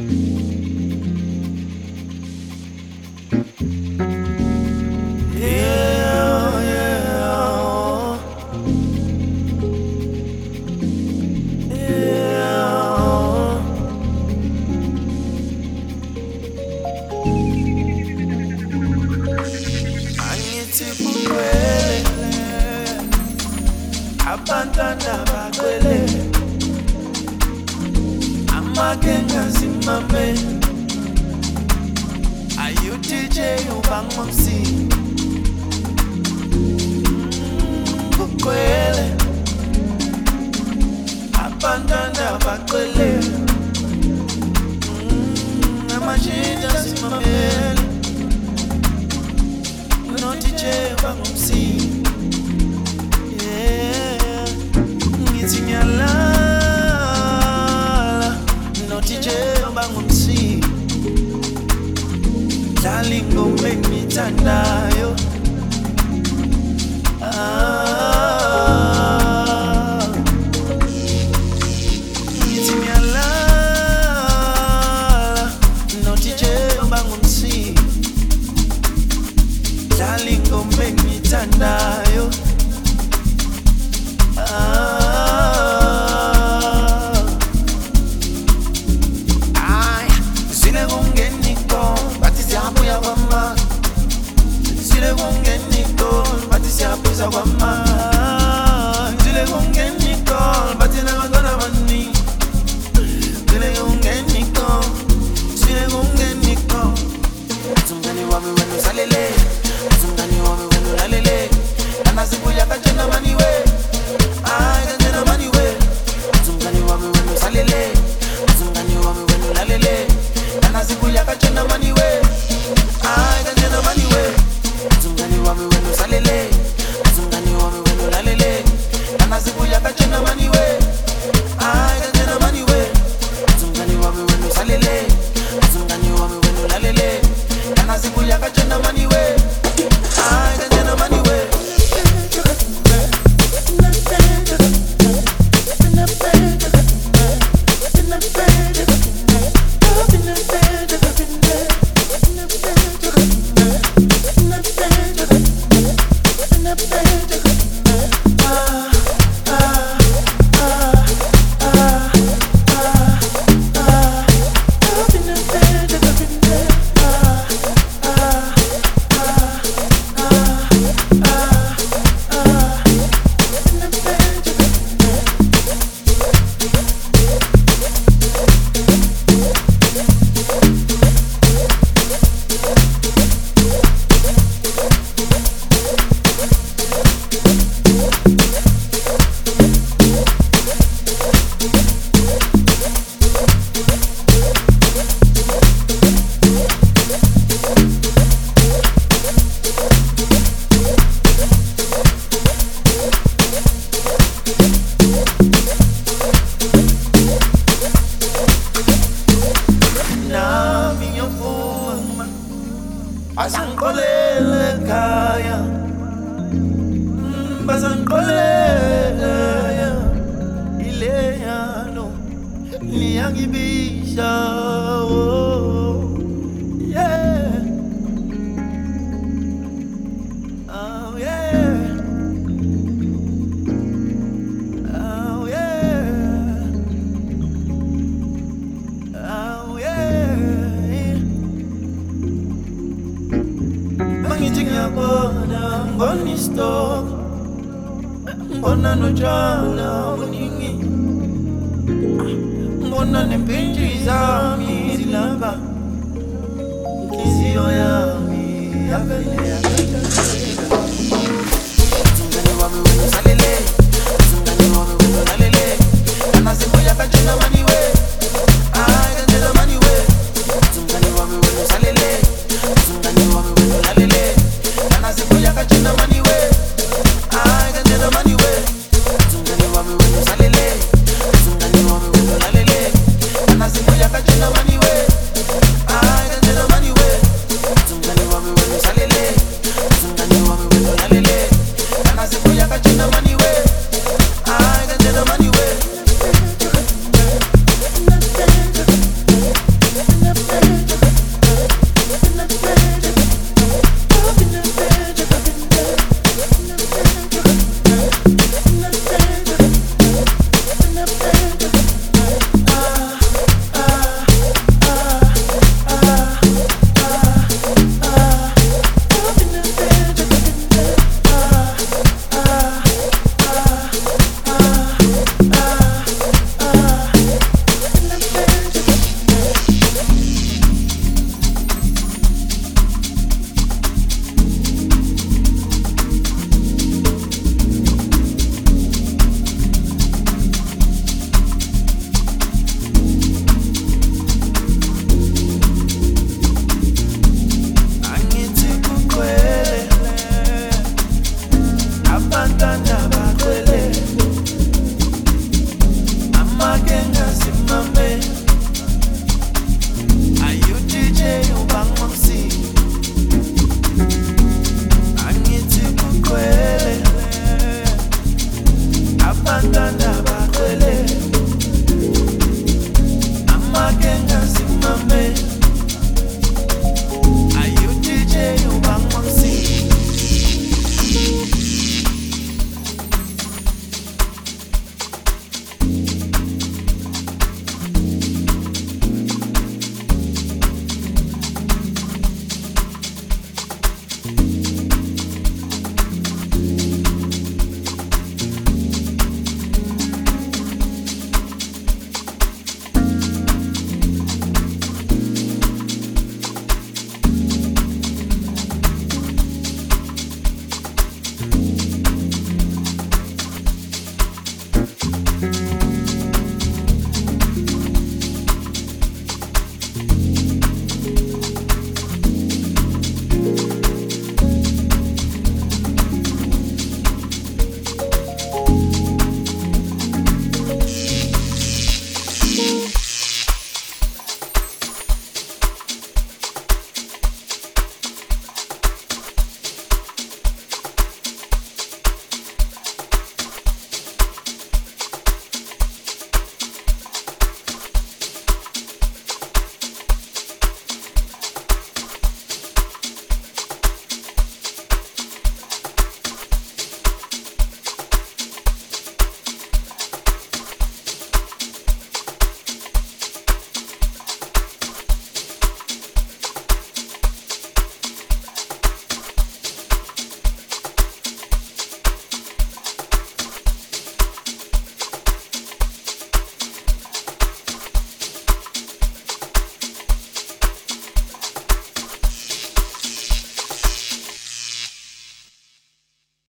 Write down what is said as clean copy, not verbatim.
Abantwana bagcwele amakenga simame ayu DJ ubangomsi kugcwele abantwana bagcwele amajinja simame no DJ ubangomsi Dalingo make me tandayo Itimiala no DJ bangumsi Dalingo make me tandayo Bazangiqolele ekhaya bazangiqolele ekhaya ileyano liyangibisha yeah oh yeah oh yeah oh yeah Ngiyabona ngoni stop ngona nojala uningi ngona nempinji zami zilamba inhliziyo yami yavele Zungani wami wena salele Zungani wami wena lalele Kana sibuya kachena mani we Ay kachena mani we Zungani wami wena salele Zungani wami wena lalele Kana sibuya kachena mani we Ay kachena mani we Zungani wami wena salele Zungani wami wena lalele Kana sibuya kachena mani